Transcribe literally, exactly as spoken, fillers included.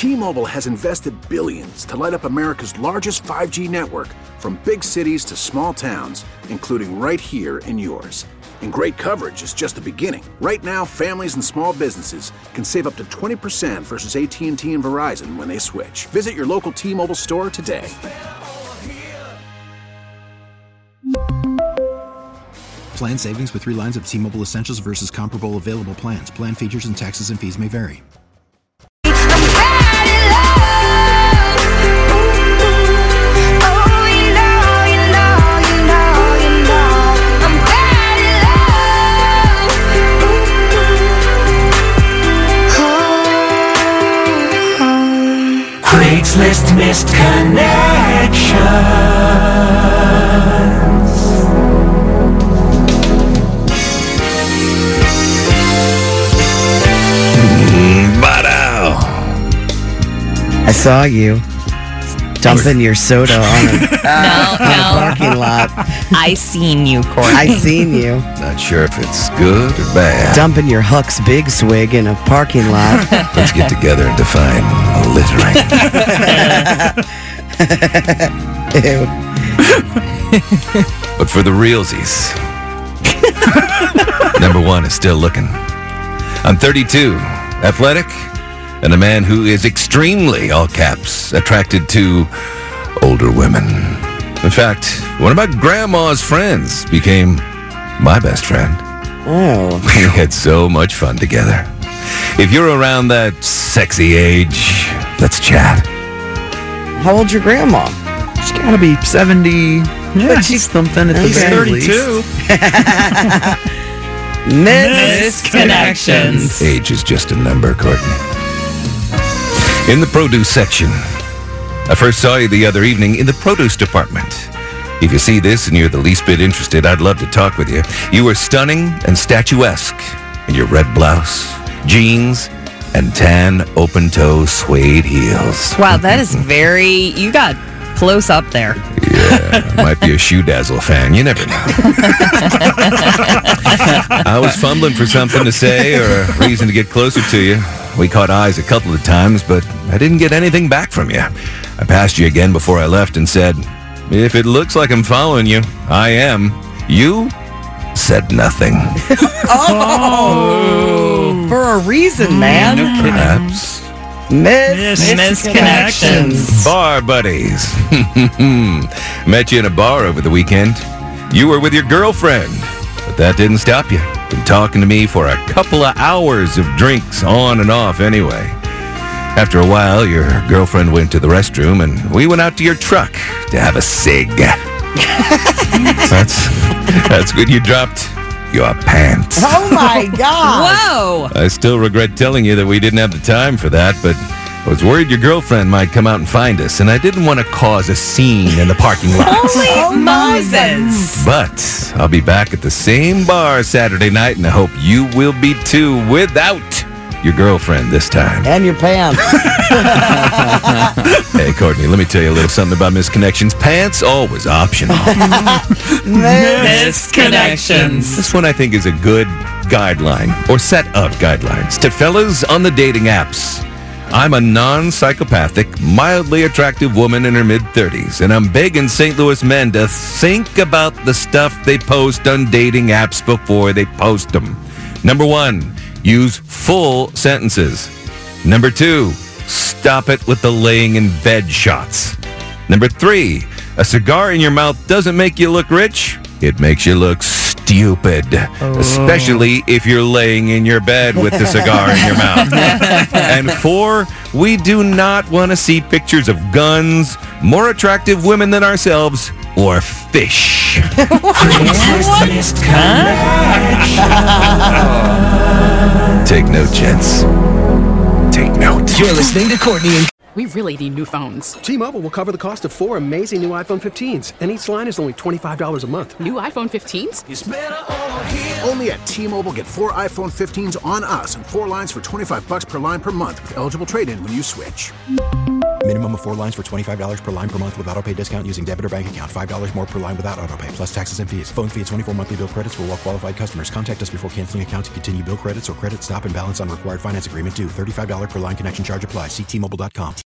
T-Mobile has invested billions to light up America's largest five G network, from big cities to small towns, including right here in yours. And great coverage is just the beginning. Right now, families and small businesses can save up to twenty percent versus A T and T and Verizon when they switch. Visit your local T-Mobile store today. Plan savings with three lines of T-Mobile Essentials versus comparable available plans. Plan features and taxes and fees may vary. Craigslist missed connections. Bada! I saw you dumping your soda on a, no, on no. a parking lot. I seen you, Courtney. I seen you. Not sure if it's good or bad. Dumping your Huck's Big Swig in a parking lot. Let's get together and define littering. Ew. But for the realsies, number one is still looking. I'm thirty-two, athletic, and a man who is extremely, all caps, attracted to older women. In fact, one of my grandma's friends became my best friend. Oh. We had so much fun together. If you're around that sexy age, let's chat. How old's your grandma? She's got to be seventy. Yeah, But she's- something at the Okay. very least. thirty-two. Misconnections. Age is just a number, Courtney. In the produce section. I first saw you the other evening in the produce department. If you see this and you're the least bit interested, I'd love to talk with you. You were stunning and statuesque in your red blouse, jeans, and tan open-toe suede heels. Wow, that is very... You got close up there. Yeah, might be a Shoe Dazzle fan. You never know. I was fumbling for something to say or a reason to get closer to you. We caught eyes a couple of times, but I didn't get anything back from you. I passed you again before I left and said, if it looks like I'm following you, I am. You said nothing. Oh, for a reason, man. Perhaps. Miss Misconnections. Bar buddies. Met you in a bar over the weekend. You were with your girlfriend, but that didn't stop you. Been talking to me for a couple of hours of drinks on and off anyway. After a while, your girlfriend went to the restroom and we went out to your truck to have a cig. that's, that's good you dropped your pants. Oh, my God. Whoa! I still regret telling you that we didn't have the time for that, but I was worried your girlfriend might come out and find us, and I didn't want to cause a scene in the parking lot. Holy Oh, my Moses! But I'll be back at the same bar Saturday night, and I hope you will be too, without your girlfriend this time. And your pants. Hey, Courtney, let me tell you a little something about misconnections. Pants, always optional. Misconnections. This one I think is a good guideline, or set of guidelines, to fellas on the dating apps. I'm a non-psychopathic, mildly attractive woman in her mid-thirties, and I'm begging Saint Louis men to think about the stuff they post on dating apps before they post them. Number one, use full sentences. Number two, stop it with the laying in bed shots. Number three, a cigar in your mouth doesn't make you look rich. It makes you look stupid, oh. especially if you're laying in your bed with the cigar in your mouth. And four, we do not want to see pictures of guns, more attractive women than ourselves, or fish. Take note, gents. Take note. You're listening to Courtney and... We really need new phones. T-Mobile will cover the cost of four amazing new iPhone fifteens, and each line is only twenty-five dollars a month. New iPhone fifteens? It's better over here. Only at T-Mobile, get four iPhone fifteens on us and four lines for twenty-five bucks per line per month with eligible trade-in when you switch. Minimum of four lines for twenty-five dollars per line per month with auto pay discount using debit or bank account. five dollars more per line without auto pay, plus taxes and fees. Phone fee at twenty-four monthly bill credits for well qualified customers. Contact us before canceling account to continue bill credits or credit stop and balance on required finance agreement due. thirty-five dollars per line connection charge applies. See T Mobile dot com.